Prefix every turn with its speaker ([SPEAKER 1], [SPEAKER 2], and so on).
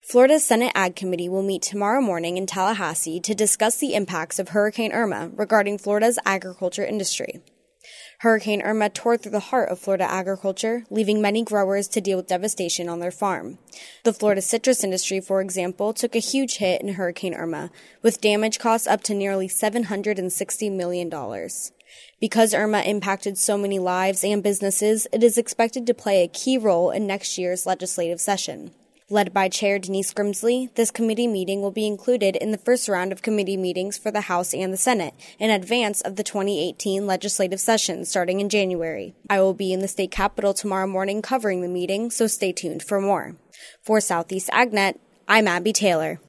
[SPEAKER 1] Florida's Senate Ag Committee will meet tomorrow morning in Tallahassee to discuss the impacts of Hurricane Irma regarding Florida's agriculture industry. Hurricane Irma tore through the heart of Florida agriculture, leaving many growers to deal with devastation on their farm. The Florida citrus industry, for example, took a huge hit in Hurricane Irma, with damage costs up to nearly $760 million. Because Irma impacted so many lives and businesses, it is expected to play a key role in next year's legislative session. Led by Chair Denise Grimsley, this committee meeting will be included in the first round of committee meetings for the House and the Senate in advance of the 2018 legislative session starting in January. I will be in the state capitol tomorrow morning covering the meeting, so stay tuned for more. For Southeast AgNet, I'm Abby Taylor.